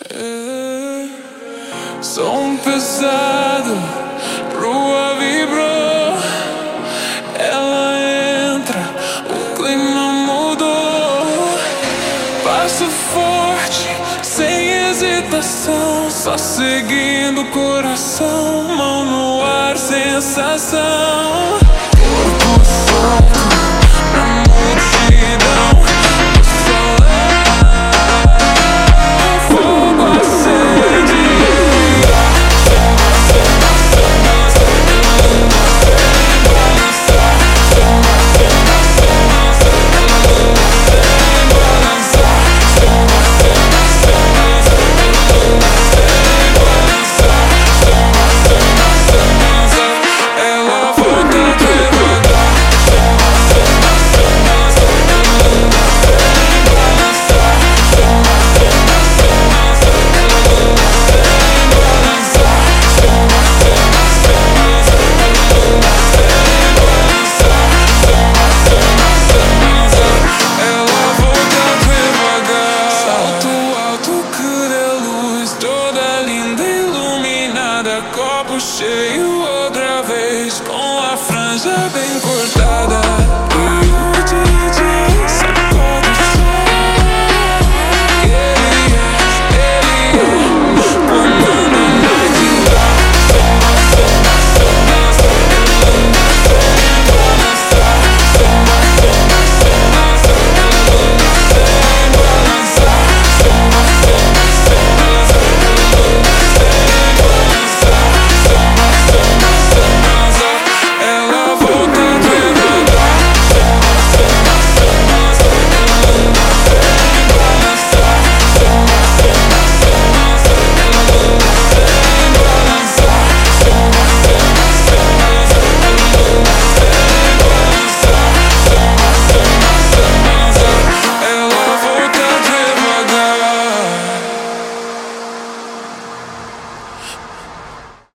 Som pesado, rua vibrou. Ela entra, o clima mudou. Passo forte, sem hesitação, só seguindo o coração. Mão no ar, sensação. Corpo solto na multidão. Copo cheio outra vez, com a franja bem